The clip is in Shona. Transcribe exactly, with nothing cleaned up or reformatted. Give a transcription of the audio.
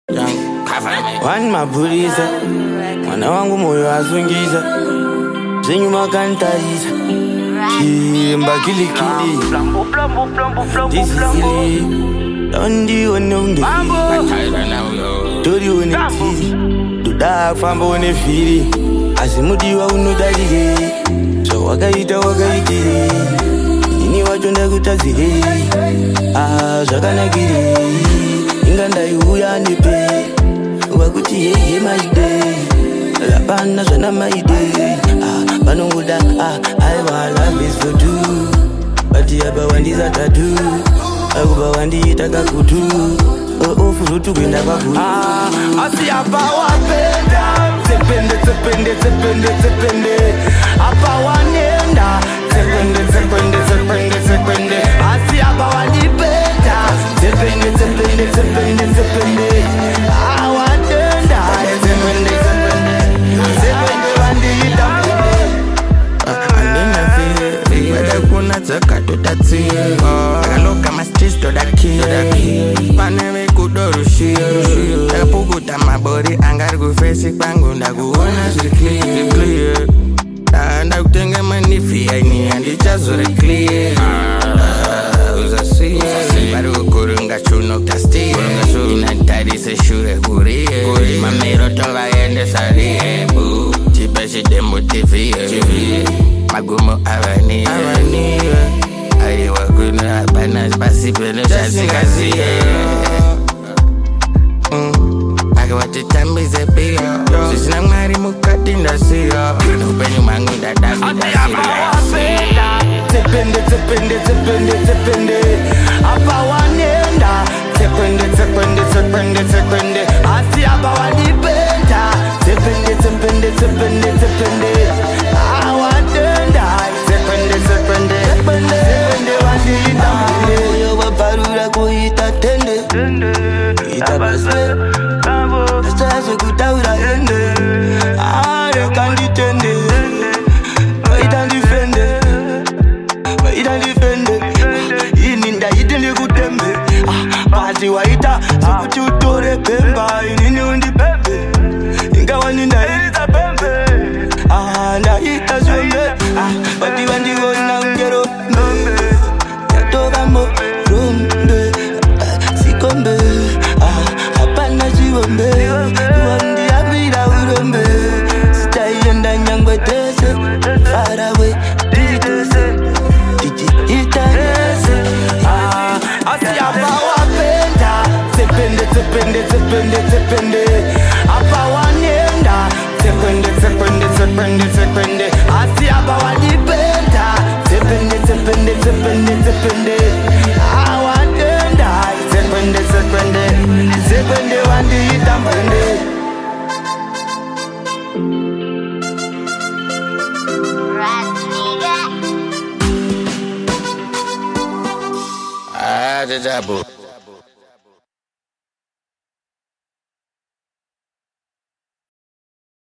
Wani mapurisa, mwana wangu moyo azungiza, zenyu makantaisa, chimba kili kili, disisili, dondi one unge fili, tori one tiri, duda famba one fili, asimudiwa unudalire, so wakaita wakaitire, ini wachonda kutazire, ah shakanakire, inganda yuya nipe, wakuti yeye maide, lapana zwana maide, ah banonguda, ah I want love is for two, bati yaba wandiza tatu, akuba wandita kakutu, oh oh furutu kwenda kwa kutu. Ah, asi hapa wapenda, tepende tepende tepende tepende, hapa wanenda, tepende tepende tepende tepende, asi hapa wanipenda, tepende tepende tepende tepende, ah wanenda, tepende tepende, tepende wandita tepende. Anina feel, wada kuna taka tutatie, akaloka mastis to dakie, paneme kudorushie, akapukuta mabori angari kufesi kwangu ndakuona ziri clear, anda kutenge manifi aini andichazore clear, uzasiye, bari kukurunga chuno kastie, inatarise shure kurie, mamero toba yende sarie, chipeshi demotivie, magumo avanie, ayi wakuna banas basi peno shazikazie, akawatitambize pia, sisina ngari mukati ndasiya, nupenyu mangu ndadami ndasiya. Tepende tepende tepende tepende, apa wanenda, tepende tepende tepende tepende, asi apa wanipenda, tepende tepende tepende tepende, awanenda, tepende tepende tepende tepende wandita mbele, yo waparura kuita tende, ita baswe, asazo kutaura ende, are kandi tende, waita ndifende. Basi waita, sakuti utore pemba, inini undi pembe, ingawa nina ita pembe, ah, naita zwembe, ah, wati wandi gona ungero, nombe, yatoga mo, rumbe, ah, sikombe, ah, hapana ziwombe, wandi abira urombe, sitayenda nyangwe tese, far away, didi tese, didi ita tese, ah, asiyapa tepende tepende tepende tepende, apa wanenda, tepende tepende tepende tepende, asi apa wanipenda, tepende tepende tepende tepende, awanenda, tepende tepende, tepende wandita mbende. Ah, jajabu.